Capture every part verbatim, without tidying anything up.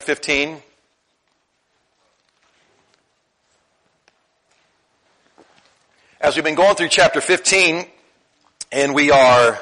fifteen. As we've been going through chapter fifteen, and we are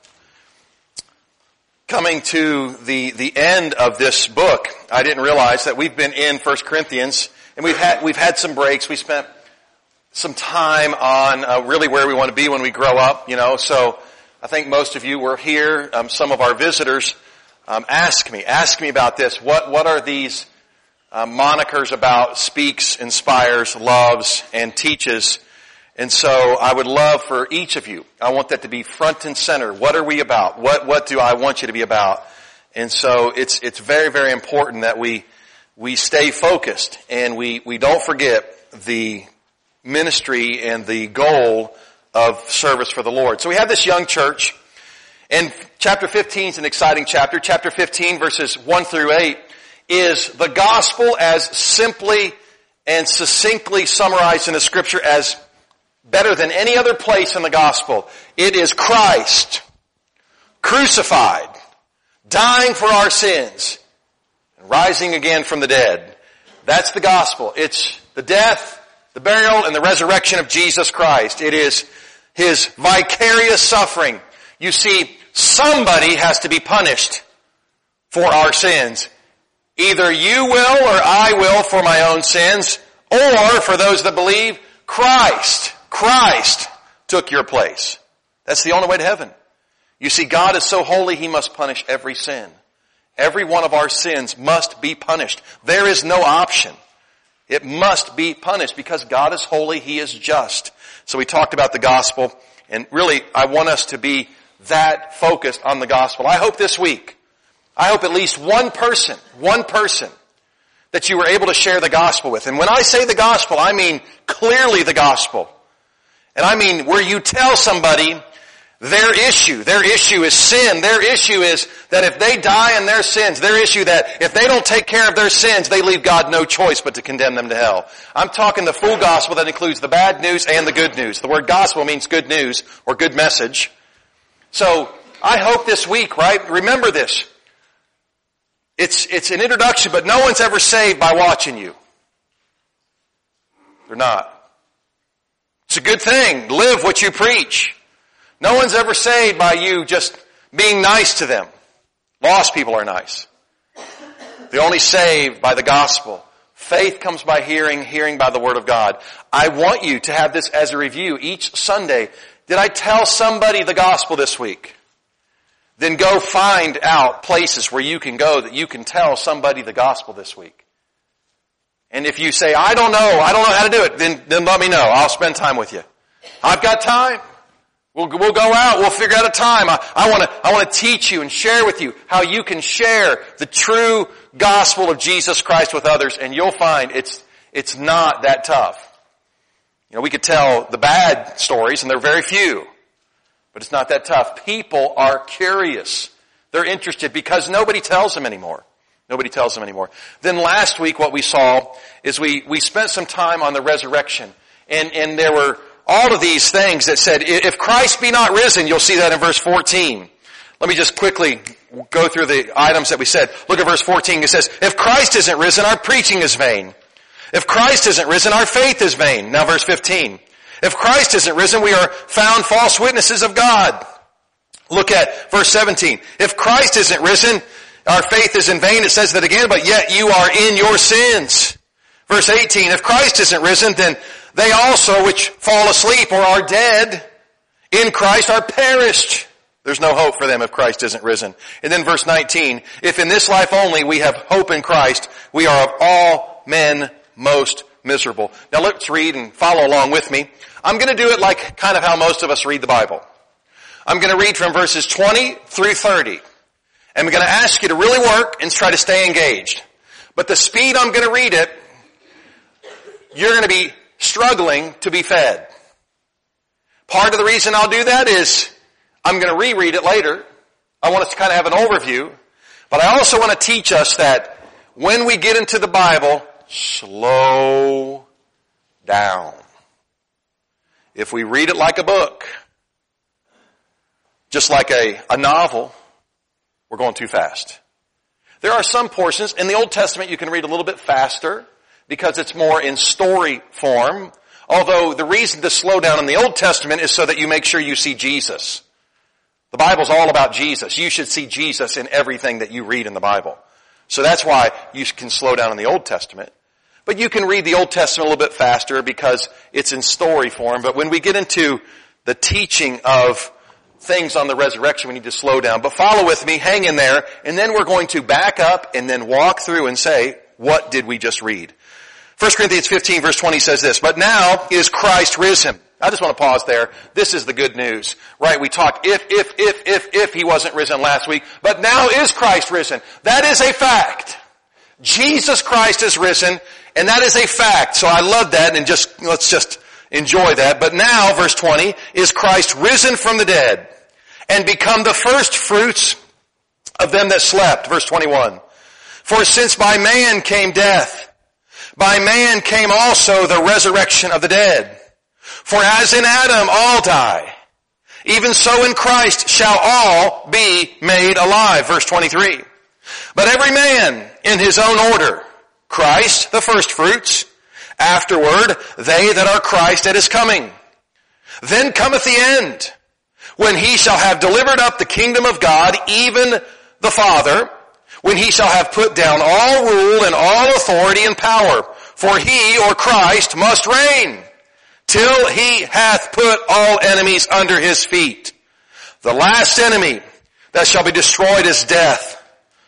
coming to the, the end of this book, I didn't realize that we've been in First Corinthians, and we've had, we've had some breaks. We spent some time on uh, really where we want to be when we grow up, you know, so I think most of you were here. Um, some of our visitors um, ask me, ask me about this. What, what are these uh, monikers about speaks, inspires, loves, and teaches? And so I would love for each of you, I want that to be front and center. What are we about? What, what do I want you to be about? And so it's, it's very, very important that we, we stay focused and we, we don't forget the ministry and the goal of service for the Lord. So we have this young church, and chapter fifteen is an exciting chapter. Chapter fifteen verses one through eight is the gospel as simply and succinctly summarized in the scripture as better than any other place in the gospel. It is Christ crucified, dying for our sins, and rising again from the dead. That's the gospel. It's the death, the burial, and the resurrection of Jesus Christ. It is His vicarious suffering. You see, somebody has to be punished for our sins. Either you will or I will for my own sins, or for those that believe, Christ. Christ took your place. That's the only way to heaven. You see, God is so holy, He must punish every sin. Every one of our sins must be punished. There is no option. It must be punished because God is holy, He is just. So we talked about the gospel, and really I want us to be that focused on the gospel. I hope this week, I hope at least one person, one person that you were able to share the gospel with. And when I say the gospel, I mean clearly the gospel. And I mean where you tell somebody their issue. Their issue is sin. Their issue is that if they die in their sins, their issue that if they don't take care of their sins, they leave God no choice but to condemn them to hell. I'm talking the full gospel that includes the bad news and the good news. The word gospel means good news or good message. So I hope this week, right, remember this. It's, it's an introduction, but no one's ever saved by watching you. They're not. It's a good thing. Live what you preach. No one's ever saved by you just being nice to them. Lost people are nice. They're only saved by the gospel. Faith comes by hearing, hearing by the word of God. I want you to have this as a review each Sunday. Did I tell somebody the gospel this week? Then go find out places where you can go that you can tell somebody the gospel this week. And if you say, I don't know, I don't know how to do it, then, then let me know. I'll spend time with you. I've got time. We'll, we'll go out. We'll figure out a time. I, I want to, I want to teach you and share with you how you can share the true gospel of Jesus Christ with others, and you'll find it's, it's not that tough. You know, we could tell the bad stories, and they're very few, but it's not that tough. People are curious. They're interested because nobody tells them anymore. Nobody tells them anymore. Then last week what we saw is we, we spent some time on the resurrection. And, and there were all of these things that said, if Christ be not risen, you'll see that in verse fourteen. Let me just quickly go through the items that we said. Look at verse fourteen. It says, if Christ isn't risen, our preaching is vain. If Christ isn't risen, our faith is vain. Now verse fifteen. If Christ isn't risen, we are found false witnesses of God. Look at verse seventeen. If Christ isn't risen, our faith is in vain. It says that again, but yet you are in your sins. Verse eighteen, if Christ isn't risen, then they also which fall asleep or are dead in Christ are perished. There's no hope for them if Christ isn't risen. And then verse nineteen, if in this life only we have hope in Christ, we are of all men most miserable. Now let's read and follow along with me. I'm going to do it like kind of how most of us read the Bible. I'm going to read from verses twenty through thirty. And I'm going to ask you to really work and try to stay engaged. But the speed I'm going to read it, you're going to be struggling to be fed. Part of the reason I'll do that is I'm going to reread it later. I want us to kind of have an overview. But I also want to teach us that when we get into the Bible, slow down. If we read it like a book, just like a, a novel, we're going too fast. There are some portions in the Old Testament you can read a little bit faster because it's more in story form. Although the reason to slow down in the Old Testament is so that you make sure you see Jesus. The Bible's all about Jesus. You should see Jesus in everything that you read in the Bible. So that's why you can slow down in the Old Testament. But you can read the Old Testament a little bit faster because it's in story form. But when we get into the teaching of things on the resurrection, we need to slow down. But follow with me, hang in there, and then we're going to back up and then walk through and say, what did we just read? First Corinthians fifteen verse twenty says this, but now is Christ risen. I just want to pause there. This is the good news, right? We talk if, if, if, if, if he wasn't risen last week, but now is Christ risen. That is a fact. Jesus Christ is risen, and that is a fact. So I love that, and just, let's just enjoy that. But now, verse twenty, is Christ risen from the dead and become the first fruits of them that slept. Verse twenty-one. For since by man came death, by man came also the resurrection of the dead. For as in Adam all die, even so in Christ shall all be made alive. Verse twenty-three. But every man in his own order, Christ the first fruits, afterward they that are Christ at his coming. Then cometh the end, when he shall have delivered up the kingdom of God, even the Father, when he shall have put down all rule and all authority and power. For he, or Christ, must reign till he hath put all enemies under his feet. The last enemy that shall be destroyed is death.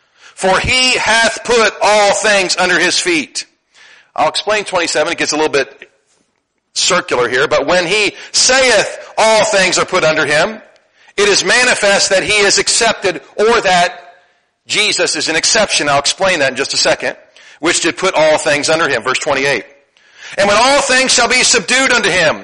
For he hath put all things under his feet. I'll explain twenty-seven. It gets a little bit circular here. But when he saith all things are put under him, it is manifest that he is accepted, or that Jesus is an exception. I'll explain that in just a second. Which did put all things under him. Verse twenty-eight. And when all things shall be subdued unto him,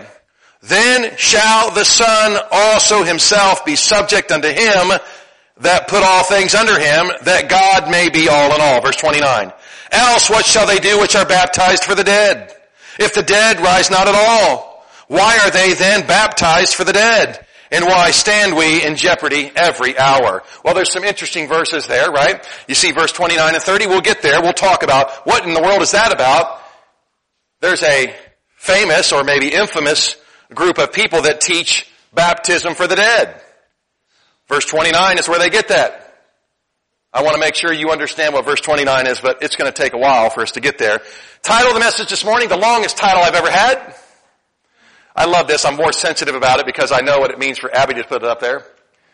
then shall the Son also himself be subject unto him that put all things under him, that God may be all in all. Verse twenty-nine. Else what shall they do which are baptized for the dead? If the dead rise not at all, why are they then baptized for the dead? And why stand we in jeopardy every hour? Well, there's some interesting verses there, right? You see verse twenty-nine and thirty. We'll get there. We'll talk about what in the world is that about. There's a famous or maybe infamous group of people that teach baptism for the dead. Verse twenty-nine is where they get that. I want to make sure you understand what verse twenty-nine is, but it's going to take a while for us to get there. Title of the message this morning, the longest title I've ever had. I love this. I'm more sensitive about it because I know what it means for Abby to put it up there.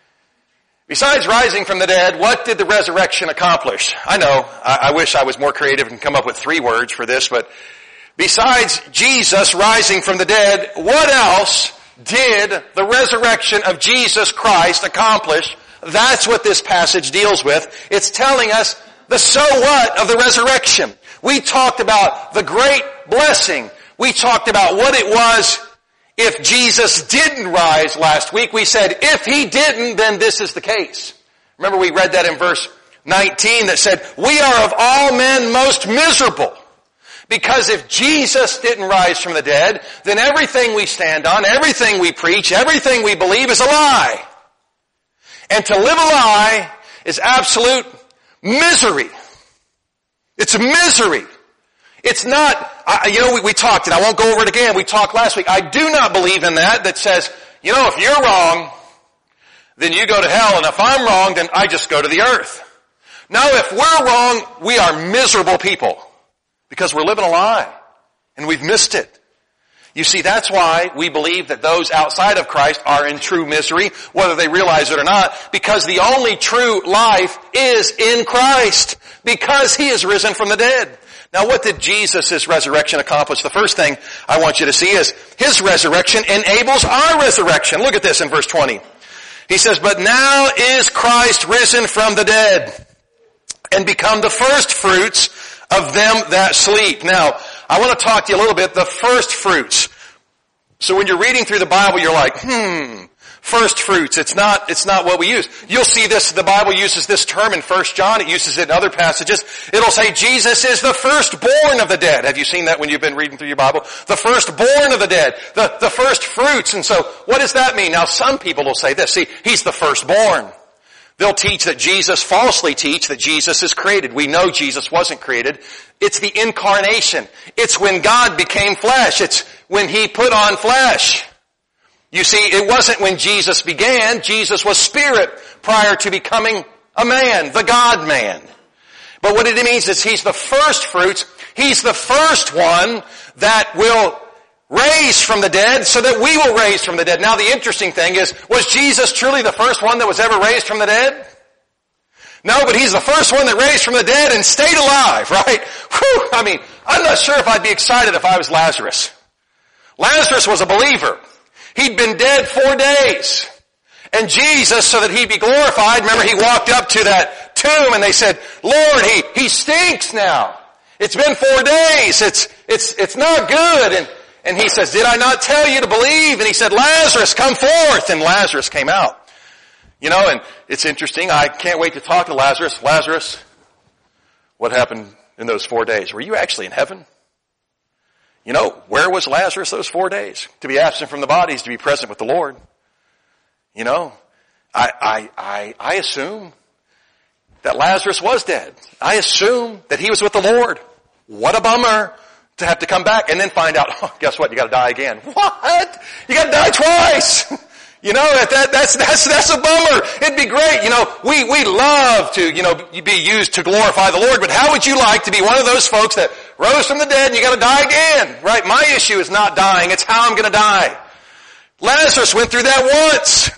Besides rising from the dead, what did the resurrection accomplish? I know, I, I wish I was more creative and come up with three words for this, but besides Jesus rising from the dead, what else did the resurrection of Jesus Christ accomplish? That's what this passage deals with. It's telling us the so what of the resurrection. We talked about the great blessing. We talked about what it was if Jesus didn't rise last week. We said, if he didn't, then this is the case. Remember we read that in verse nineteen that said, we are of all men most miserable. Because if Jesus didn't rise from the dead, then everything we stand on, everything we preach, everything we believe is a lie. And to live a lie is absolute misery. It's misery. It's not, I, you know, we, we talked, and I won't go over it again, we talked last week. I do not believe in that, that says, you know, if you're wrong, then you go to hell, and if I'm wrong, then I just go to the earth. No, if we're wrong, we are miserable people. Because we're living a lie. And we've missed it. You see, that's why we believe that those outside of Christ are in true misery, whether they realize it or not, because the only true life is in Christ, because he is risen from the dead. Now, what did Jesus' resurrection accomplish? The first thing I want you to see is his resurrection enables our resurrection. Look at this in verse twenty. He says, but now is Christ risen from the dead and become the first fruits of them that sleep. Now, I want to talk to you a little bit, the first fruits. So when you're reading through the Bible, you're like, hmm, first fruits. It's not, it's not what we use. You'll see this, the Bible uses this term in First John. It uses it in other passages. It'll say Jesus is the firstborn of the dead. Have you seen that when you've been reading through your Bible? The firstborn of the dead. The, the first fruits. And so, what does that mean? Now, some people will say this. See, he's the firstborn. They'll teach that Jesus, falsely teach that Jesus is created. We know Jesus wasn't created. It's the incarnation. It's when God became flesh. It's when He put on flesh. You see, it wasn't when Jesus began. Jesus was spirit prior to becoming a man, the God-man. But what it means is He's the first fruits. He's the first one that will raise from the dead so that we will raise from the dead. Now the interesting thing is, was Jesus truly the first one that was ever raised from the dead? No, but He's the first one that raised from the dead and stayed alive, right? Whew, I mean, I'm not sure if I'd be excited if I was Lazarus. Lazarus was a believer. He'd been dead four days. And Jesus, so that He'd be glorified, remember He walked up to that tomb and they said, Lord, he, he stinks now. It's been four days. It's, it's, it's not good. And, and He says, did I not tell you to believe? And He said, Lazarus, come forth. And Lazarus came out. You know, and it's interesting. I can't wait to talk to Lazarus. Lazarus, what happened in those four days? Were you actually in heaven? You know, where was Lazarus those four days? To be absent from the body is to be present with the Lord. You know, I, I, I, I assume that Lazarus was dead. I assume that he was with the Lord. What a bummer to have to come back and then find out, oh, guess what? You gotta die again. What? You gotta die twice. You know, that, that, that's, that's, that's a bummer. It'd be great. You know, we, we love to, you know, be used to glorify the Lord, but how would you like to be one of those folks that rose from the dead and you gotta die again? Right? My issue is not dying. It's how I'm gonna die. Lazarus went through that once.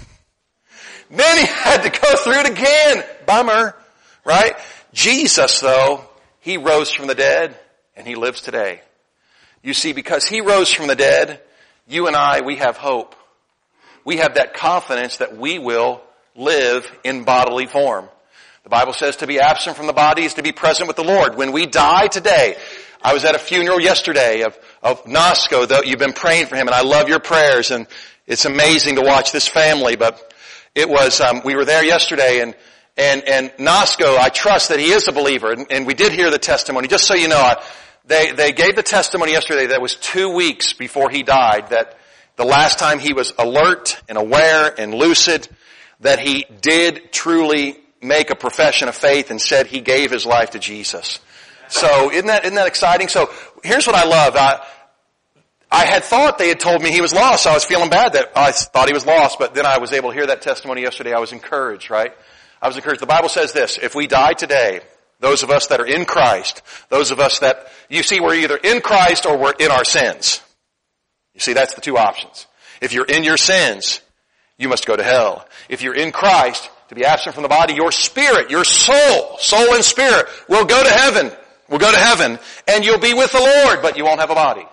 Then he had to go through it again. Bummer. Right? Jesus, though, He rose from the dead and He lives today. You see, because He rose from the dead, you and I, we have hope. We have that confidence that we will live in bodily form. The Bible says to be absent from the body is to be present with the Lord. When we die today, I was at a funeral yesterday of, of Nasco, though you've been praying for him, and I love your prayers, and it's amazing to watch this family, but it was, um, we were there yesterday, and And, and Nasco, I trust that he is a believer, and, and we did hear the testimony. Just so you know, I, they, they gave the testimony yesterday that was two weeks before he died, that the last time he was alert and aware and lucid, that he did truly make a profession of faith and said he gave his life to Jesus. So isn't that, isn't that exciting? So here's what I love. I, I had thought they had told me he was lost, so I was feeling bad that I thought he was lost, but then I was able to hear that testimony yesterday. I was encouraged, right? I was encouraged. The Bible says this, if we die today, those of us that are in Christ, those of us that, you see, we're either in Christ or we're in our sins. You see, that's the two options. If you're in your sins, you must go to hell. If you're in Christ, to be absent from the body, your spirit, your soul, soul and spirit will go to heaven. Will go to heaven, and you'll be with the Lord, but you won't have a body.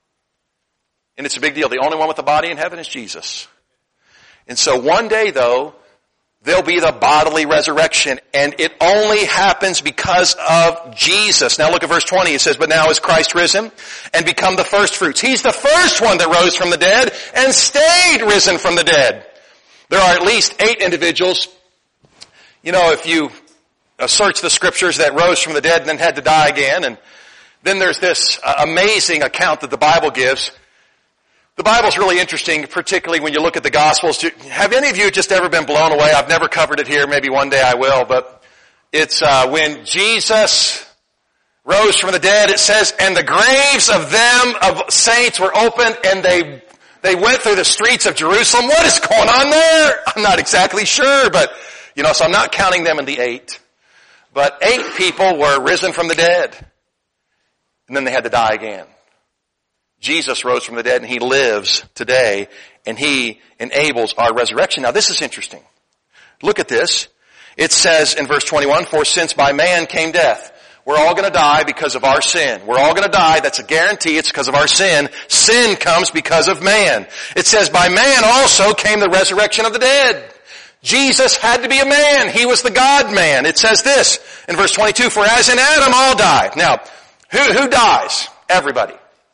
And it's a big deal. The only one with a body in heaven is Jesus. And so one day, though, there'll be the bodily resurrection, and it only happens because of Jesus. Now look at verse twenty. It says, but now is Christ risen and become the first fruits. He's the first one that rose from the dead and stayed risen from the dead. There are at least eight individuals. You know, if you search the scriptures, that rose from the dead and then had to die again. And then there's this amazing account that the Bible gives. The Bible's really interesting, particularly when you look at the Gospels. Have any of you just ever been blown away? I've never covered it here. Maybe one day I will. But it's uh, when Jesus rose from the dead, it says, and the graves of them, of saints, were opened, and they they went through the streets of Jerusalem. What is going on there? I'm not exactly sure, but, you know, so I'm not counting them in the eight. But eight people were risen from the dead, and then they had to die again. Jesus rose from the dead and He lives today, and He enables our resurrection. Now this is interesting. Look at this. It says in verse twenty-one, for since by man came death. We're all going to die because of our sin. We're all going to die. That's a guarantee. It's because of our sin. Sin comes because of man. It says by man also came the resurrection of the dead. Jesus had to be a man. He was the God-man. It says this in verse twenty-two, for as in Adam all die. Now, who, who dies? Everybody.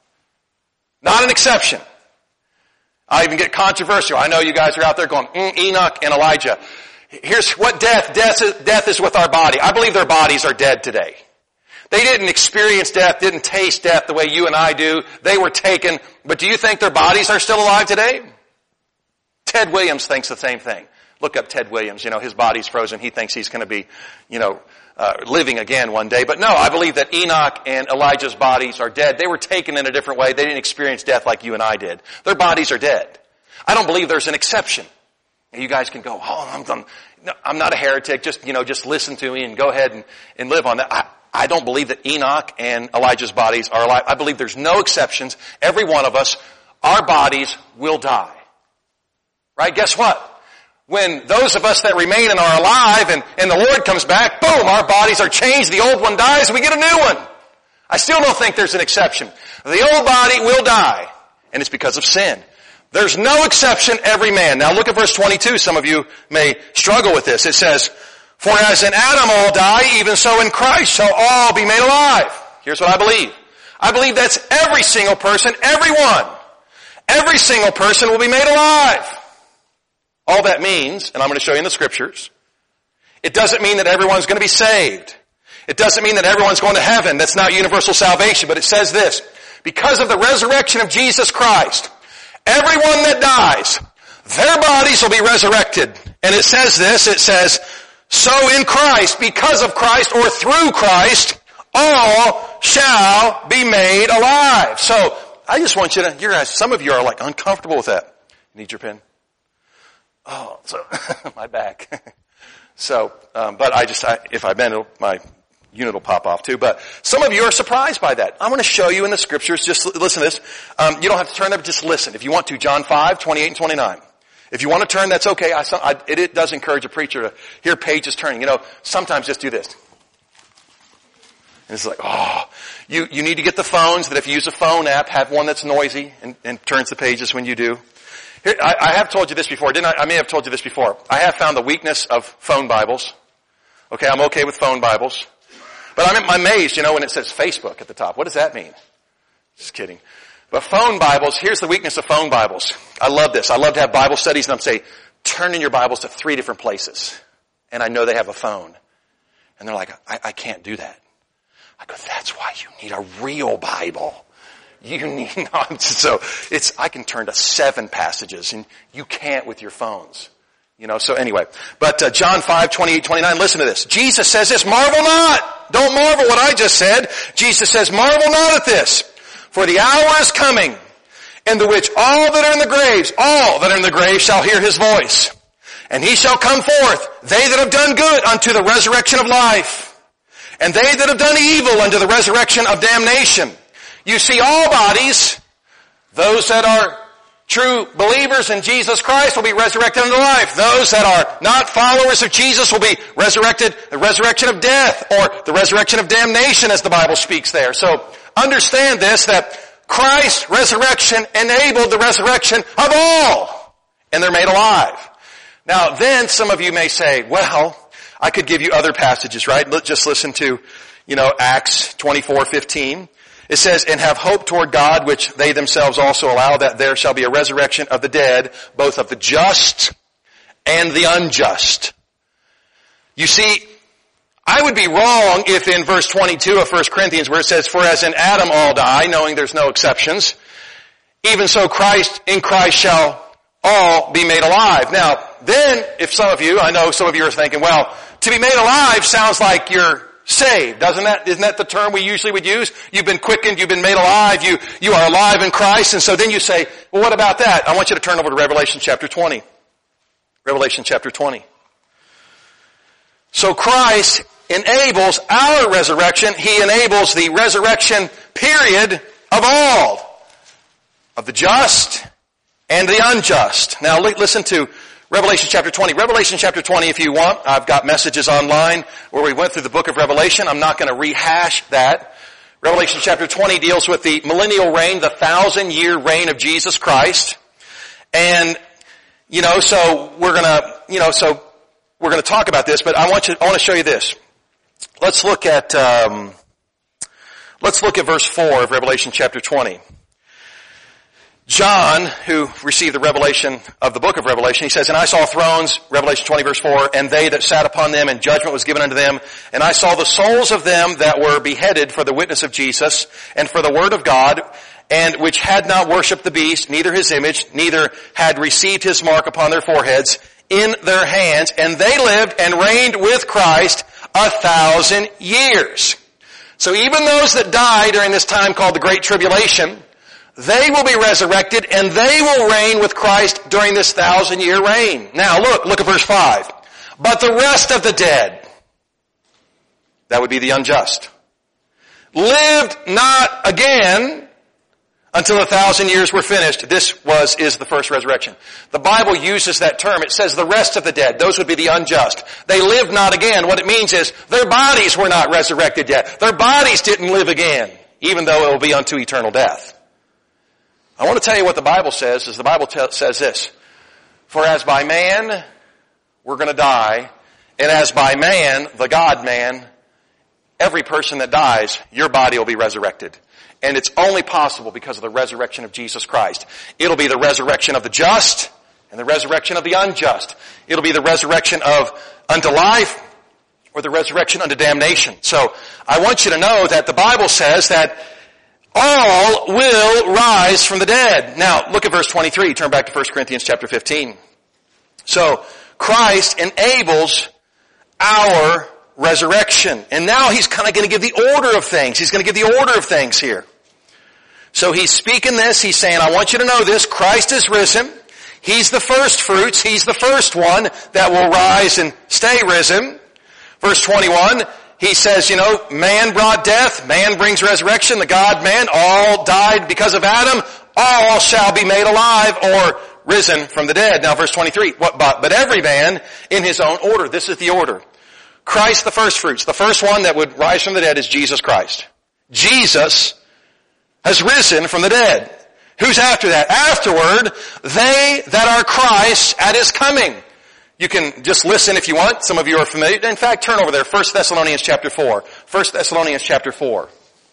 Not an exception. I even get controversial. I know you guys are out there going, mm, Enoch and Elijah. Here's what death, death is, death is with our body. I believe their bodies are dead today. They didn't experience death, didn't taste death the way you and I do. They were taken. But do you think their bodies are still alive today? Ted Williams thinks the same thing. Look up Ted Williams. You know, his body's frozen. He thinks he's going to be, you know, uh, living again one day. But no, I believe that Enoch and Elijah's bodies are dead. They were taken in a different way. They didn't experience death like you and I did. Their bodies are dead. I don't believe there's an exception. You guys can go, oh, I'm, I'm, I'm not a heretic. Just, you know, just listen to me and go ahead and, and live on that. I, I don't believe that Enoch and Elijah's bodies are alive. I believe there's no exceptions. Every one of us, our bodies will die. Right? Guess what? When those of us that remain and are alive and, and the Lord comes back, boom, our bodies are changed. The old one dies and we get a new one. I still don't think there's an exception. The old body will die. And it's because of sin. There's no exception, every man. Now look at verse twenty-two. Some of you may struggle with this. It says, for as in Adam all die, even so in Christ shall all be made alive. Here's what I believe. I believe that's every single person, everyone. Every single person will be made alive. All that means, and I'm going to show you in the scriptures, it doesn't mean that everyone's going to be saved. It doesn't mean that everyone's going to heaven. That's not universal salvation. But it says this, because of the resurrection of Jesus Christ, everyone that dies, their bodies will be resurrected. And it says this, it says, so in Christ, because of Christ, or through Christ, all shall be made alive. So, I just want you to, you're guys, some of you are like uncomfortable with that. You need your pen? Oh, so, my back. So, um, but I just, I, if I bend, my unit will pop off too. But some of you are surprised by that. I'm going to show you in the scriptures. Just listen to this. Um, you don't have to turn up. Just listen. If you want to, John five, twenty-eight and twenty-nine. If you want to turn, that's okay. I, I, it, it does encourage a preacher to hear pages turning. You know, sometimes just do this. And it's like, oh, you, you need to get the phones that if you use a phone app, have one that's noisy and, and turns the pages when you do. Here, I, I have told you this before, didn't I? I may have told you this before. I have found the weakness of phone Bibles. Okay, I'm okay with phone Bibles. But I'm amazed, you know, when it says Facebook at the top. What does that mean? Just kidding. But phone Bibles, here's the weakness of phone Bibles. I love this. I love to have Bible studies and I'm saying, turn in your Bibles to three different places. And I know they have a phone. And they're like, I, I can't do that. I go, that's why you need a real Bible. You need not. So it's, I can turn to seven passages and you can't with your phones. You know, so anyway. But uh, John five, twenty-eight, twenty-nine, listen to this. Jesus says this, marvel not. Don't marvel what I just said. Jesus says, marvel not at this. For the hour is coming in the which all that are in the graves, all that are in the graves shall hear his voice. And he shall come forth, they that have done good unto the resurrection of life. And they that have done evil unto the resurrection of damnation. You see, all bodies, those that are true believers in Jesus Christ will be resurrected unto life. Those that are not followers of Jesus will be resurrected, the resurrection of death, or the resurrection of damnation as the Bible speaks there. So, understand this, that Christ's resurrection enabled the resurrection of all. And they're made alive. Now, then some of you may say, well, I could give you other passages, right? Just listen to, you know, Acts twenty-four fifteen. It says, and have hope toward God, which they themselves also allow, that there shall be a resurrection of the dead, both of the just and the unjust. You see, I would be wrong if in verse twenty-two of First Corinthians, where it says, for as in Adam all die, knowing there's no exceptions, even so Christ, in Christ shall all be made alive. Now, then, if some of you, I know some of you are thinking, well, to be made alive sounds like you're saved, doesn't that? Isn't that the term we usually would use? You've been quickened, you've been made alive, you, you are alive in Christ, and so then you say, well, what about that? I want you to turn over to Revelation chapter twenty. Revelation chapter twenty. So Christ enables our resurrection. He enables the resurrection period of all. Of the just and the unjust. Now listen to Revelation chapter twenty. Revelation chapter twenty, if you want, I've got messages online where we went through the book of Revelation. I'm not going to rehash that. Revelation chapter twenty deals with the millennial reign, the thousand year reign of Jesus Christ. And, you know, so we're going to, you know, so we're going to talk about this, but I want you, I want to show you this. Let's look at, um, let's look at verse four of Revelation chapter twenty. John, who received the revelation of the book of Revelation, he says, and I saw thrones, Revelation twenty verse four, and they that sat upon them, and judgment was given unto them. And I saw the souls of them that were beheaded for the witness of Jesus, and for the word of God, and which had not worshipped the beast, neither his image, neither had received his mark upon their foreheads. in their hands, and they lived and reigned with Christ a thousand years. So even those that die during this time called the Great Tribulation, they will be resurrected and they will reign with Christ during this thousand year reign. Now look, look at verse five. But the rest of the dead, that would be the unjust, lived not again until a thousand years were finished. This was, is the first resurrection. The Bible uses that term. It says the rest of the dead. Those would be the unjust. They lived not again. What it means is their bodies were not resurrected yet. Their bodies didn't live again, even though it will be unto eternal death. I want to tell you what the Bible says, is the Bible t- says this. For as by man, we're going to die, and as by man, the God-man, every person that dies, your body will be resurrected. And it's only possible because of the resurrection of Jesus Christ. It'll be the resurrection of the just and the resurrection of the unjust. It'll be the resurrection of unto life or the resurrection unto damnation. So I want you to know that the Bible says that all will rise from the dead. Now look at verse twenty-three. Turn back to First Corinthians chapter fifteen. So Christ enables our resurrection. And now he's kind of going to give the order of things. He's going to give the order of things here. So he's speaking this. He's saying, I want you to know this. Christ is risen. He's the first fruits. He's the first one that will rise and stay risen. Verse twenty-one, he says, you know, man brought death. Man brings resurrection. The God-man all died because of Adam. All shall be made alive or risen from the dead. Now verse twenty-three, what but? But every man in his own order. This is the order. Christ the first fruits. The first one that would rise from the dead is Jesus Christ. Jesus has risen from the dead. Who's after that? Afterward, they that are Christ at his coming. You can just listen if you want. Some of you are familiar. In fact, turn over there. First Thessalonians chapter four. First Thessalonians chapter four.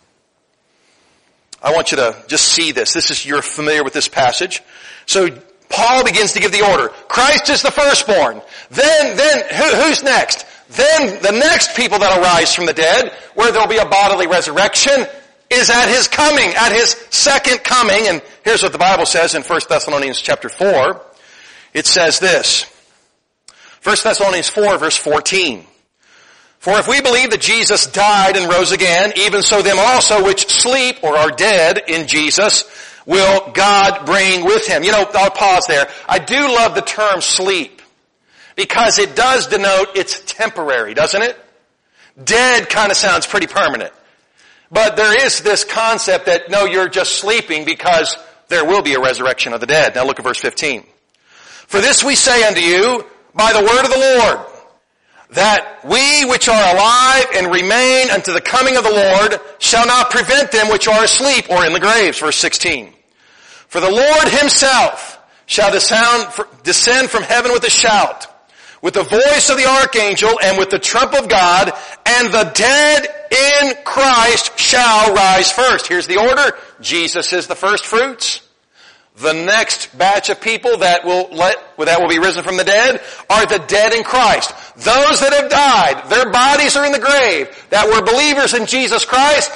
I want you to just see this. This is, you're familiar with this passage. So Paul begins to give the order. Christ is the firstborn. Then, then, who, who's next? Then the next people that arise from the dead, where there'll be a bodily resurrection, is at his coming, at his second coming. And here's what the Bible says in First Thessalonians chapter four. It says this. First Thessalonians four verse fourteen. For if we believe that Jesus died and rose again, even so them also which sleep or are dead in Jesus will God bring with him. You know, I'll pause there. I do love the term sleep, because it does denote it's temporary, doesn't it? Dead kind of sounds pretty permanent. But there is this concept that, no, you're just sleeping because there will be a resurrection of the dead. Now look at verse fifteen. For this we say unto you by the word of the Lord, that we which are alive and remain unto the coming of the Lord shall not prevent them which are asleep or in the graves. Verse sixteen. For the Lord himself shall descend from heaven with a shout, with the voice of the archangel, and with the trump of God, and the dead in Christ shall rise first. Here's the order. Jesus is the first fruits. The next batch of people that will let, that will be risen from the dead are the dead in Christ. Those that have died, their bodies are in the grave, that were believers in Jesus Christ,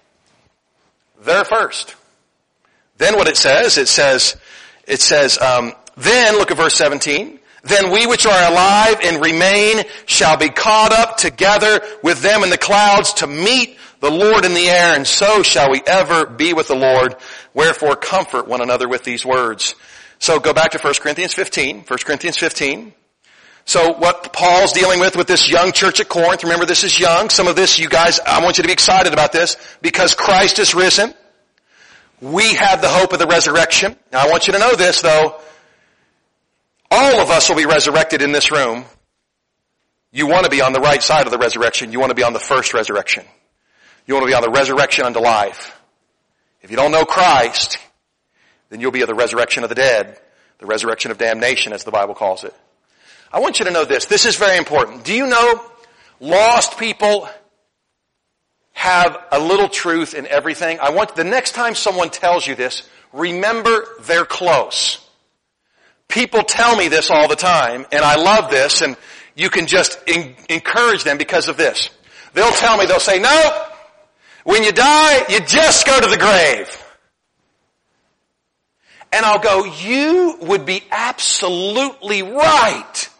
they're first. Then what it says, it says, it says, um, then, look at verse seventeen, then we which are alive and remain shall be caught up together with them in the clouds to meet the Lord in the air, and so shall we ever be with the Lord. Wherefore comfort one another with these words. So go back to First Corinthians fifteen. First Corinthians fifteen. So what Paul's dealing with with this young church at Corinth, remember this is young. Some of this, you guys, I want you to be excited about this because Christ is risen. We have the hope of the resurrection. Now I want you to know this though. All of us will be resurrected in this room. You want to be on the right side of the resurrection. You want to be on the first resurrection. You want to be on the resurrection unto life. If you don't know Christ, then you'll be at the resurrection of the dead, the resurrection of damnation as the Bible calls it. I want you to know this. This is very important. Do you know lost people have a little truth in everything? I want, the next time someone tells you this, remember they're close. People tell me this all the time, and I love this, and you can just in, encourage them because of this. They'll tell me, they'll say, no, when you die, you just go to the grave. And I'll go, you would be absolutely right.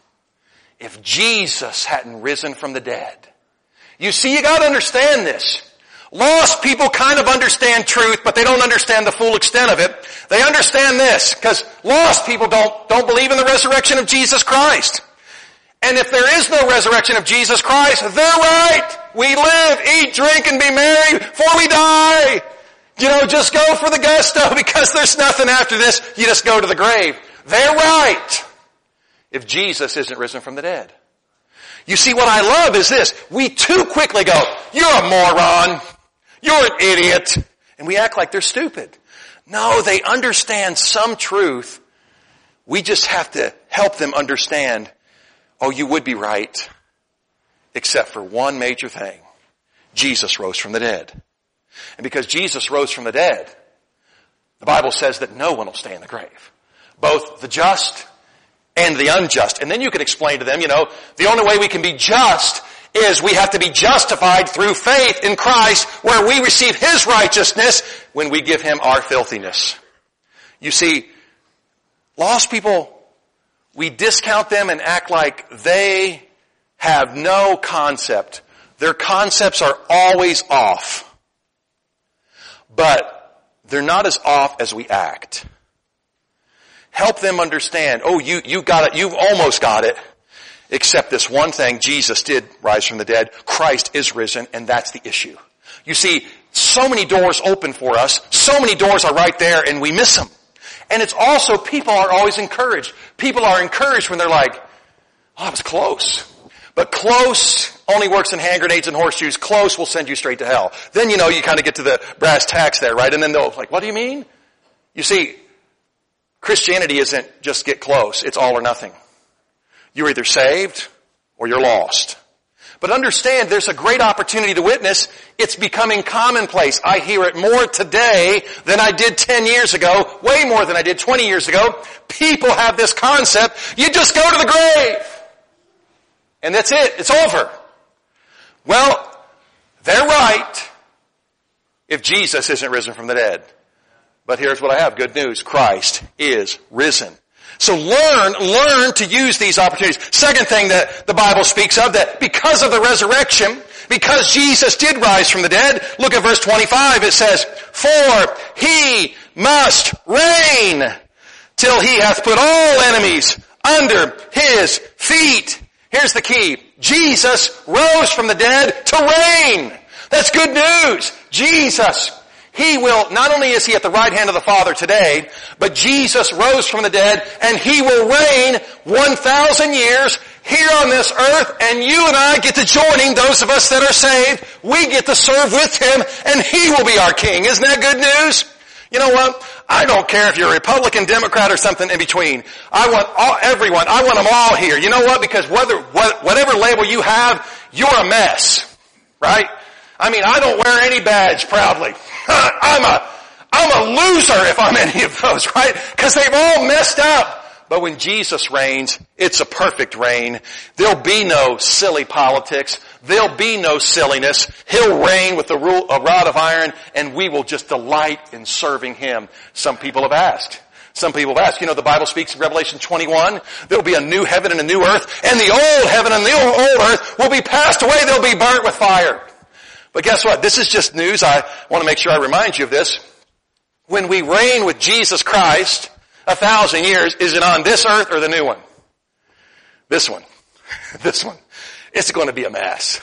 if Jesus hadn't risen from the dead. You see, you gotta understand this. Lost people kind of understand truth, but they don't understand the full extent of it. They understand this, because lost people don't, don't believe in the resurrection of Jesus Christ. And if there is no resurrection of Jesus Christ, they're right. We live, eat, drink, and be merry before we die. You know, just go for the gusto because there's nothing after this. You just go to the grave. They're right. If Jesus isn't risen from the dead. You see, what I love is this. We too quickly go, you're a moron. You're an idiot. And we act like they're stupid. No, they understand some truth. We just have to help them understand, oh, you would be right, except for one major thing. Jesus rose from the dead. And because Jesus rose from the dead, the Bible says that no one will stay in the grave. Both the just and the unjust. And then you can explain to them, you know, the only way we can be just is we have to be justified through faith in Christ, where we receive His righteousness when we give Him our filthiness. You see, lost people, we discount them and act like they have no concept. Their concepts are always off. But they're not as off as we act. Help them understand, oh, you, you got it, you've almost got it. Except this one thing, Jesus did rise from the dead. Christ is risen, and that's the issue. You see, so many doors open for us. So many doors are right there, and we miss them. And it's also, people are always encouraged. People are encouraged when they're like, oh, I was close. But close only works in hand grenades and horseshoes. Close will send you straight to hell. Then, you know, you kind of get to the brass tacks there, right? And then they'll like, what do you mean? You see, Christianity isn't just get close. It's all or nothing. You're either saved or you're lost. But understand, there's a great opportunity to witness. It's becoming commonplace. I hear it more today than I did ten years ago, way more than I did twenty years ago. People have this concept, you just go to the grave. And that's it. It's over. Well, they're right if Jesus isn't risen from the dead. But here's what I have. Good news. Christ is risen. So learn, learn to use these opportunities. Second thing that the Bible speaks of, that because of the resurrection, because Jesus did rise from the dead, look at verse twenty-five, it says, for He must reign till He hath put all enemies under His feet. Here's the key. Jesus rose from the dead to reign. That's good news. Jesus, He will, not only is He at the right hand of the Father today, but Jesus rose from the dead and He will reign one thousand years here on this earth, and you and I get to joining those of us that are saved. We get to serve with Him and He will be our King. Isn't that good news? You know what? I don't care if you're a Republican, Democrat, or something in between. I want all, everyone, I want them all here. You know what? Because whether, whatever label you have, you're a mess. Right? I mean, I don't wear any badge proudly. I'm a, I'm a loser if I'm any of those, right? Because they've all messed up. But when Jesus reigns, it's a perfect reign. There'll be no silly politics. There'll be no silliness. He'll reign with a, rule, a rod of iron, and we will just delight in serving Him. Some people have asked. Some people have asked. You know, the Bible speaks in Revelation twenty-one. There'll be a new heaven and a new earth, and the old heaven and the old earth will be passed away. They'll be burnt with fire. But guess what? This is just news. I want to make sure I remind you of this. When we reign with Jesus Christ a thousand years, is it on this earth or the new one? This one. This one. It's going to be a mess.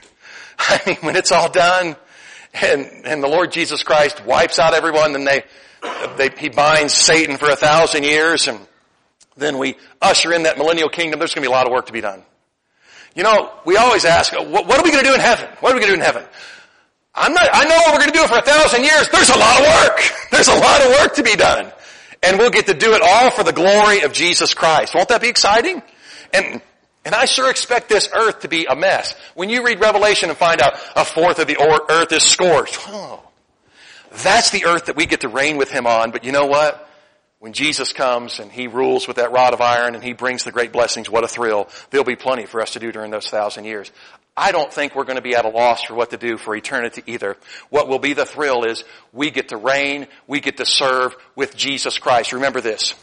I mean, when it's all done and, and the Lord Jesus Christ wipes out everyone, then they, they, He binds Satan for a thousand years, and then we usher in that millennial kingdom, there's going to be a lot of work to be done. You know, we always ask, what are we going to do in heaven? What are we going to do in heaven? I'm not, I know what we're going to do for a thousand years. There's a lot of work. There's a lot of work to be done. And we'll get to do it all for the glory of Jesus Christ. Won't that be exciting? And, and I sure expect this earth to be a mess. When you read Revelation and find out a fourth of the earth is scorched, oh, that's the earth that we get to reign with Him on. But you know what? When Jesus comes and He rules with that rod of iron and He brings the great blessings, what a thrill. There'll be plenty for us to do during those thousand years. I don't think we're going to be at a loss for what to do for eternity either. What will be the thrill is we get to reign, we get to serve with Jesus Christ. Remember this.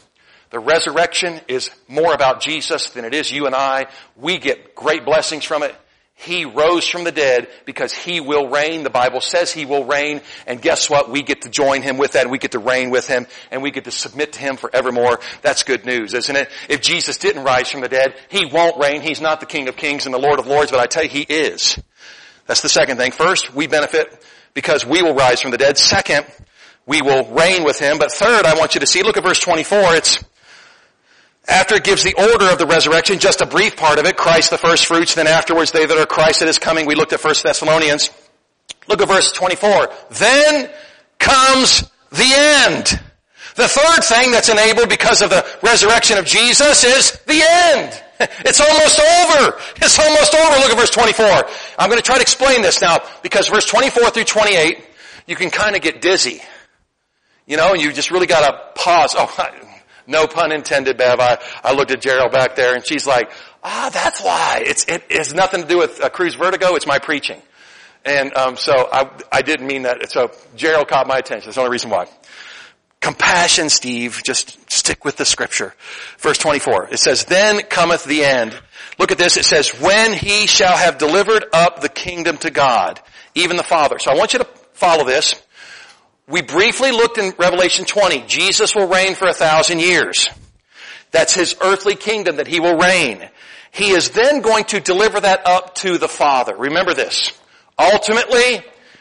The resurrection is more about Jesus than it is you and I. We get great blessings from it. He rose from the dead because He will reign. The Bible says He will reign. And guess what? We get to join Him with that, and we get to reign with Him, and we get to submit to Him forevermore. That's good news, isn't it? If Jesus didn't rise from the dead, He won't reign. He's not the King of Kings and the Lord of Lords, but I tell you, He is. That's the second thing. First, we benefit because we will rise from the dead. Second, we will reign with Him. But third, I want you to see, look at verse twenty-four. It's after it gives the order of the resurrection, just a brief part of it, Christ the first fruits, then afterwards they that are Christ that is coming. We looked at First Thessalonians. Look at verse twenty-four. Then comes the end. The third thing that's enabled because of the resurrection of Jesus is the end. It's almost over. It's almost over. Look at verse twenty-four. I'm going to try to explain this now because verse twenty-four through twenty-eight, you can kind of get dizzy. You know, and you just really got to pause. Oh, no pun intended, Bev. I, I looked at Gerald back there and she's like, ah, that's why. It's, it, it has nothing to do with uh, cruise vertigo. It's my preaching. And, um, so I, I didn't mean that. So Gerald caught my attention. That's the only reason why. Compassion, Steve. Just stick with the scripture. Verse twenty-four. It says, then cometh the end. Look at this. It says, when He shall have delivered up the kingdom to God, even the Father. So I want you to follow this. We briefly looked in Revelation twenty. Jesus will reign for a thousand years. That's His earthly kingdom that He will reign. He is then going to deliver that up to the Father. Remember this. Ultimately,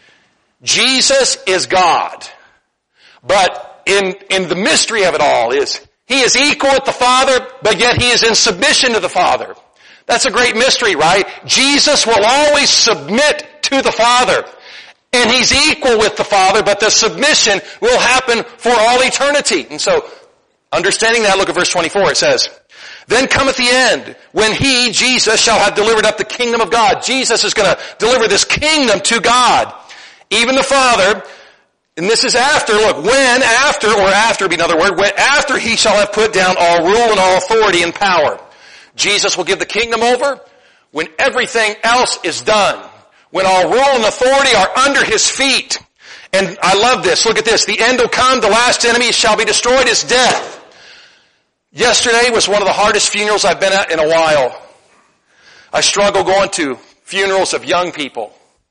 Jesus is God. But in, in the mystery of it all is He is equal with the Father, but yet He is in submission to the Father. That's a great mystery, right? Jesus will always submit to the Father. And He's equal with the Father, but the submission will happen for all eternity. And so, understanding that, look at verse twenty-four. It says, then cometh the end, when He, Jesus, shall have delivered up the kingdom of God. Jesus is going to deliver this kingdom to God. Even the Father, and this is after, look, when, after, or after, be another word, when, after He shall have put down all rule and all authority and power. Jesus will give the kingdom over when everything else is done. When all rule and authority are under His feet. And I love this. Look at this. The end will come. The last enemy shall be destroyed is death. Yesterday was one of the hardest funerals I've been at in a while. I struggle going to funerals of young people.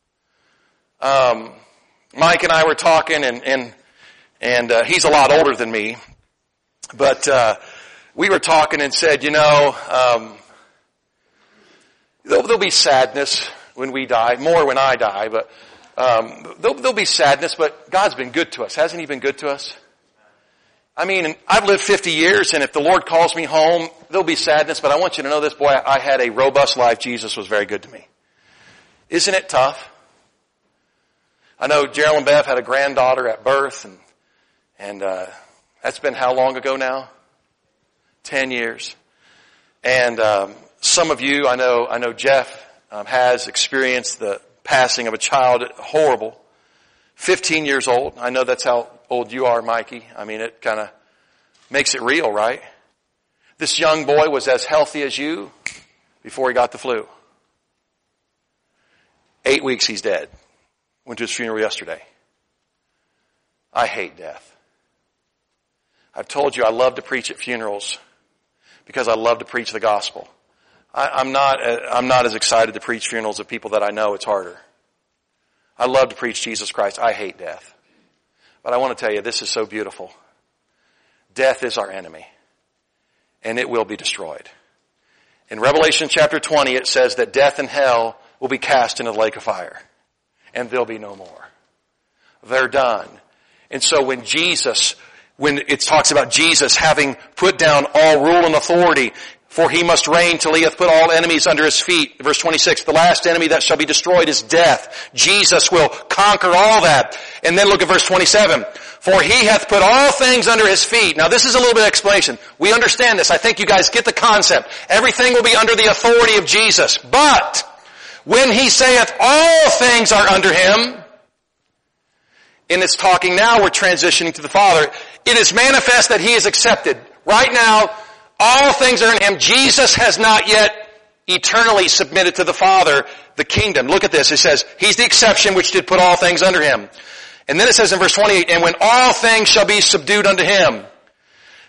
Um, Mike and I were talking, and and and uh, he's a lot older than me, but uh, we were talking and said, you know, um, there'll, there'll be sadness when we die, more when I die, but um, there'll, there'll be sadness, but God's been good to us. Hasn't He been good to us? I mean, I've lived fifty years, and if the Lord calls me home, there'll be sadness, but I want you to know this, boy, I had a robust life. Jesus was very good to me. Isn't it tough? I know Gerald and Bev had a granddaughter at birth, and and uh that's been how long ago now? Ten years. And um some of you, I know, I know Jeff Um, has experienced the passing of a child, horrible, fifteen years old. I know that's how old you are, Mikey. I mean, it kind of makes it real, right? This young boy was as healthy as you before he got the flu. Eight weeks he's dead. Went to his funeral yesterday. I hate death. I've told you I love to preach at funerals because I love to preach the gospel. I, I'm not, I'm not as excited to preach funerals of people that I know. It's harder. I love to preach Jesus Christ. I hate death. But I want to tell you, this is so beautiful. Death is our enemy, and it will be destroyed. In Revelation chapter twenty, it says that death and hell will be cast into the lake of fire, and there'll be no more. They're done. And so when Jesus, when it talks about Jesus having put down all rule and authority, for He must reign till He hath put all enemies under His feet. Verse twenty-six, the last enemy that shall be destroyed is death. Jesus will conquer all that. And then look at verse twenty-seven. For He hath put all things under His feet. Now this is a little bit of explanation. We understand this. I think you guys get the concept. Everything will be under the authority of Jesus. But when He saith all things are under Him, and it's talking now, we're transitioning to the Father, it is manifest that He is accepted. Right now, all things are in Him. Jesus has not yet eternally submitted to the Father, the kingdom. Look at this. It says, He's the exception which did put all things under Him. And then it says in verse twenty-eight, and when all things shall be subdued unto Him,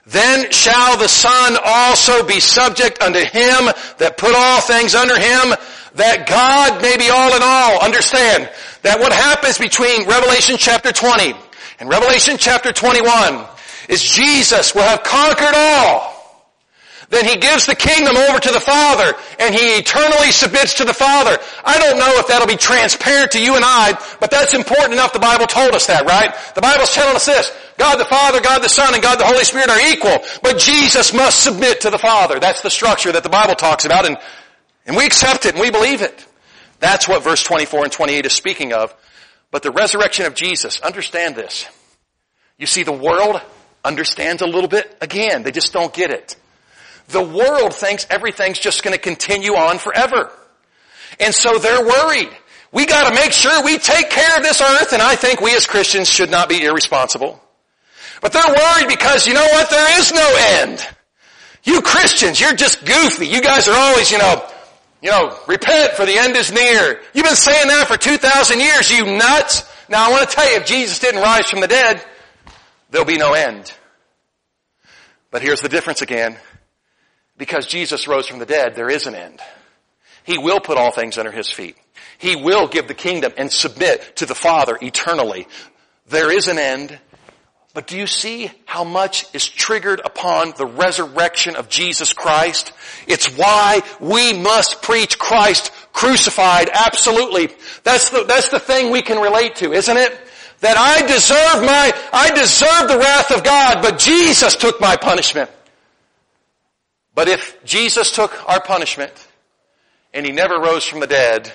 Then shall the Son also be subject unto him that put all things under him, that God may be all in all. Understand that what happens between Revelation chapter twenty and Revelation chapter twenty-one is Jesus will have conquered all. Then he gives the kingdom over to the Father, and he eternally submits to the Father. I don't know if that'll be transparent to you and I, but that's important enough the Bible told us that, right? The Bible's telling us this. God the Father, God the Son, and God the Holy Spirit are equal, but Jesus must submit to the Father. That's the structure that the Bible talks about, and, and we accept it, and we believe it. That's what verse twenty-four and twenty-eight is speaking of. But the resurrection of Jesus, understand this. You see, the world understands a little bit. Again, they just don't get it. The world thinks everything's just going to continue on forever. And so they're worried. We got to make sure we take care of this earth, and I think we as Christians should not be irresponsible. But they're worried because, you know what, there is no end. You Christians, you're just goofy. You guys are always, you know, you know, repent for the end is near. You've been saying that for two thousand years, you nuts. Now I want to tell you, if Jesus didn't rise from the dead, there'll be no end. But here's the difference again. Because Jesus rose from the dead, there is an end. He will put all things under his feet. He will give the kingdom and submit to the Father eternally. There is an end. But do you see how much is triggered upon the resurrection of Jesus Christ? It's why we must preach Christ crucified. Absolutely. That's the, that's the thing we can relate to, isn't it? That I deserve my, I deserve the wrath of God, but Jesus took my punishment. But if Jesus took our punishment and he never rose from the dead,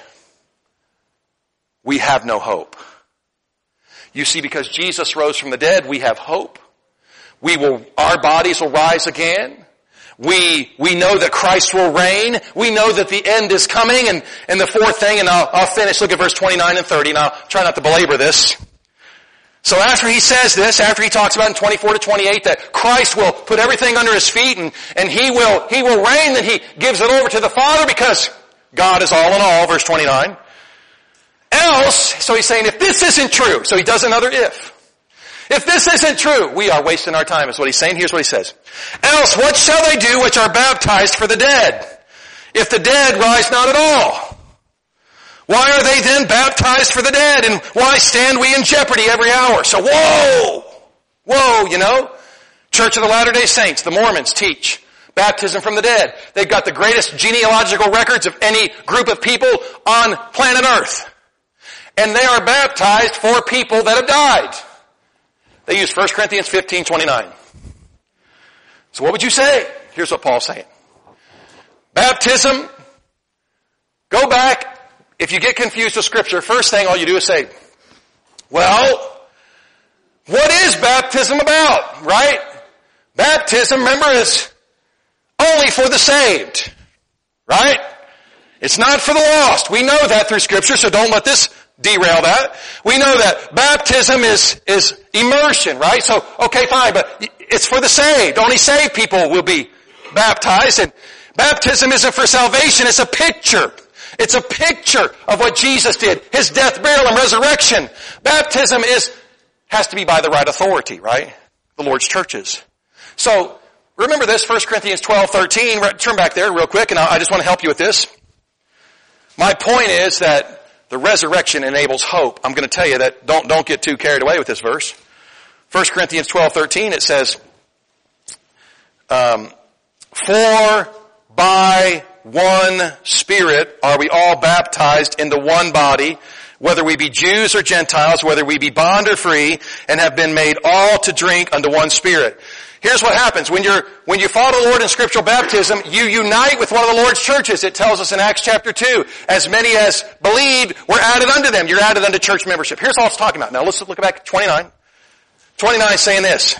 we have no hope. You see, because Jesus rose from the dead, we have hope. We will, our bodies will rise again. We, we know that Christ will reign. We know that the end is coming. And, and the fourth thing, and I'll, I'll finish, look at verse twenty-nine and thirty, and I'll try not to belabor this. So after he says this, after he talks about in twenty-four to twenty-eight that Christ will put everything under his feet and, and he will, he will reign, then he gives it over to the Father because God is all in all, verse twenty-nine. Else, so he's saying if this isn't true, so he does another if. If this isn't true, we are wasting our time is what he's saying. Here's what he says. Else what shall they do which are baptized for the dead? If the dead rise not at all. Why are they then baptized for the dead? And why stand we in jeopardy every hour? So whoa! Whoa, you know? Church of the Latter-day Saints, the Mormons teach baptism from the dead. They've got the greatest genealogical records of any group of people on planet Earth. And they are baptized for people that have died. They use First Corinthians fifteen twenty-nine. So what would you say? Here's what Paul's saying. Baptism, go back. If you get confused with Scripture, first thing all you do is say, well, what is baptism about, right? Baptism, remember, is only for the saved, right? It's not for the lost. We know that through Scripture, so don't let this derail that. We know that baptism is, is immersion, right? So, okay, fine, but it's for the saved. Only saved people will be baptized, and baptism isn't for salvation, it's a picture. It's a picture of what Jesus did, his death, burial, and resurrection. Baptism is, has to be by the right authority, right? The Lord's churches. So, remember this, First Corinthians twelve thirteen, turn back there real quick, and I just want to help you with this. My point is that the resurrection enables hope. I'm going to tell you that, don't, don't get too carried away with this verse. First Corinthians twelve thirteen, it says, um, for by one Spirit are we all baptized into one body, whether we be Jews or Gentiles, whether we be bond or free, and have been made all to drink unto one Spirit. Here's what happens. When you're, when you follow the Lord in scriptural baptism, you unite with one of the Lord's churches. It tells us in Acts chapter two, as many as believed were added unto them. You're added unto church membership. Here's all it's talking about. Now let's look back at twenty-nine. twenty-nine is saying this.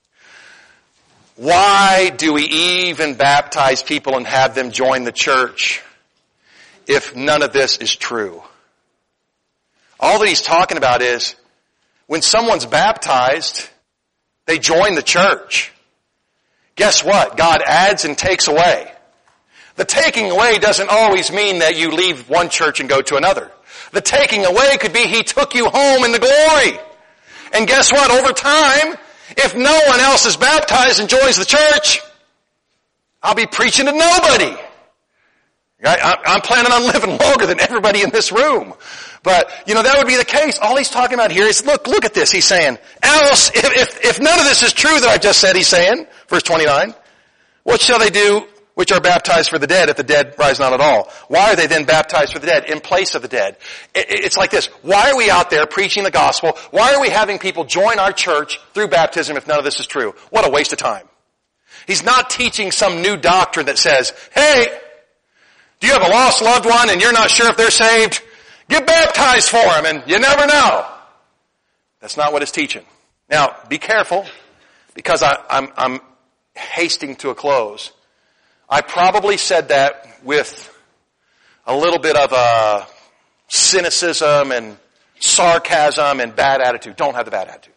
Why do we even baptize people and have them join the church if none of this is true? All that he's talking about is when someone's baptized, they join the church. Guess what? God adds and takes away. The taking away doesn't always mean that you leave one church and go to another. The taking away could be he took you home in the glory. And guess what? Over time, if no one else is baptized and joins the church, I'll be preaching to nobody. Right? I'm planning on living longer than everybody in this room. But, you know, that would be the case. All he's talking about here is, look, look at this. He's saying, else, if, if, if none of this is true that I just said, he's saying, verse twenty-nine, what shall they do which are baptized for the dead if the dead rise not at all? Why are they then baptized for the dead in place of the dead? It, it's like this. Why are we out there preaching the gospel? Why are we having people join our church through baptism if none of this is true? What a waste of time. He's not teaching some new doctrine that says, hey, do you have a lost loved one and you're not sure if they're saved? Get baptized for them and you never know. That's not what it's teaching. Now, be careful because I, I'm, I'm hasting to a close. I probably said that with a little bit of uh, cynicism and sarcasm and bad attitude. Don't have the bad attitude.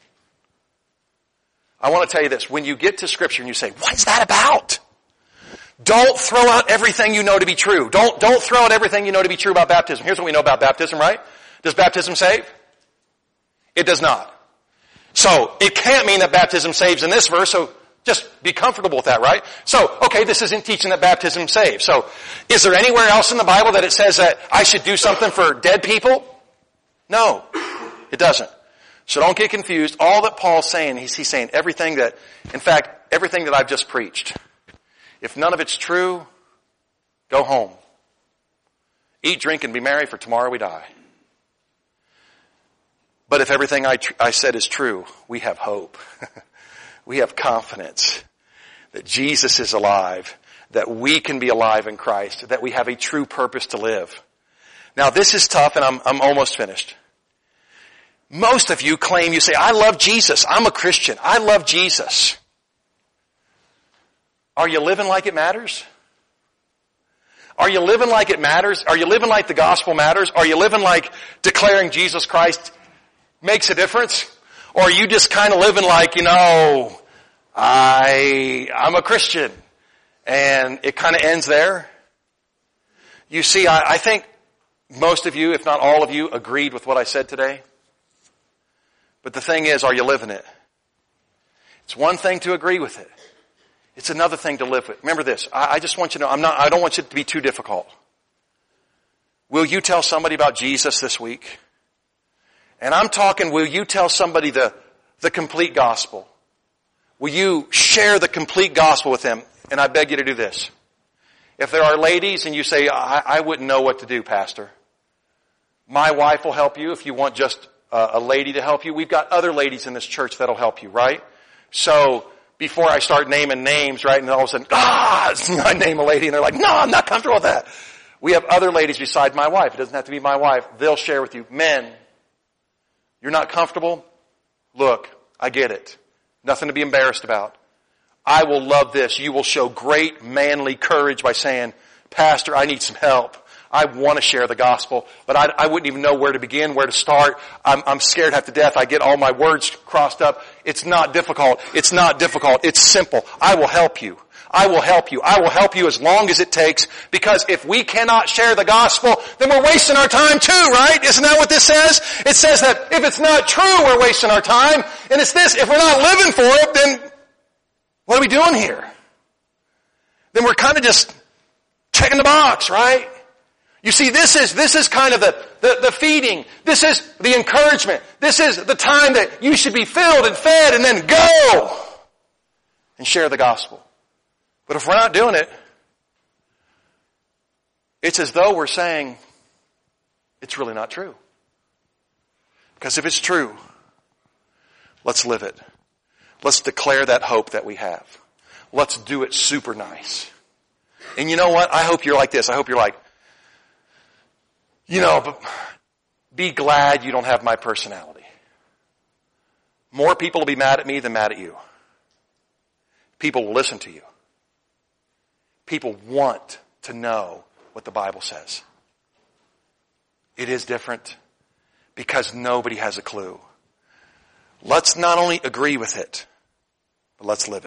I want to tell you this. When you get to Scripture and you say, what is that about? Don't throw out everything you know to be true. Don't, don't throw out everything you know to be true about baptism. Here's what we know about baptism, right? Does baptism save? It does not. So, it can't mean that baptism saves in this verse, so just be comfortable with that, right? So, okay, this isn't teaching that baptism saves. So, is there anywhere else in the Bible that it says that I should do something for dead people? No, it doesn't. So don't get confused. All that Paul's saying, he's, he's saying everything that, in fact, everything that I've just preached. If none of it's true, go home. Eat, drink, and be merry, for tomorrow we die. But if everything I, tr- I said is true, we have hope. We have confidence that Jesus is alive, that we can be alive in Christ, that we have a true purpose to live. Now this is tough, and I'm, I'm almost finished. Most of you claim, you say, I love Jesus. I'm a Christian. I love Jesus. Are you living like it matters? Are you living like it matters? Are you living like the gospel matters? Are you living like declaring Jesus Christ makes a difference? Or are you just kind of living like, you know, I, I'm a Christian and it kind of ends there? You see, I, I think most of you, if not all of you, agreed with what I said today. But the thing is, are you living it? It's one thing to agree with it. It's another thing to live with. Remember this. I, I just want you to know, I'm not, I don't want it to be too difficult. Will you tell somebody about Jesus this week? And I'm talking, will you tell somebody the, the complete gospel? Will you share the complete gospel with them? And I beg you to do this. If there are ladies and you say, I, I wouldn't know what to do, Pastor. My wife will help you if you want just a, a lady to help you. We've got other ladies in this church that'll help you, right? So, before I start naming names, right, and all of a sudden, ah, I name a lady and they're like, no, I'm not comfortable with that. We have other ladies besides my wife. It doesn't have to be my wife. They'll share with you. Men, you're not comfortable? Look, I get it. Nothing to be embarrassed about. I will love this. You will show great manly courage by saying, Pastor, I need some help. I want to share the gospel, but I, I wouldn't even know where to begin, where to start. I'm, I'm scared half to death. I get all my words crossed up. It's not difficult. It's not difficult. It's simple. I will help you. I will help you. I will help you as long as it takes, because if we cannot share the gospel, then we're wasting our time too, right? Isn't that what this says? It says that if it's not true, we're wasting our time. And it's this, if we're not living for it, then what are we doing here? Then we're kind of just checking the box, right? You see, this is, this is kind of the, the, the feeding. This is the encouragement. This is the time that you should be filled and fed and then go and share the gospel. But if we're not doing it, it's as though we're saying it's really not true. Because if it's true, let's live it. Let's declare that hope that we have. Let's do it super nice. And you know what? I hope you're like this. I hope you're like, you know, be glad you don't have my personality. More people will be mad at me than mad at you. People will listen to you. People want to know what the Bible says. It is different because nobody has a clue. Let's not only agree with it, but let's live it.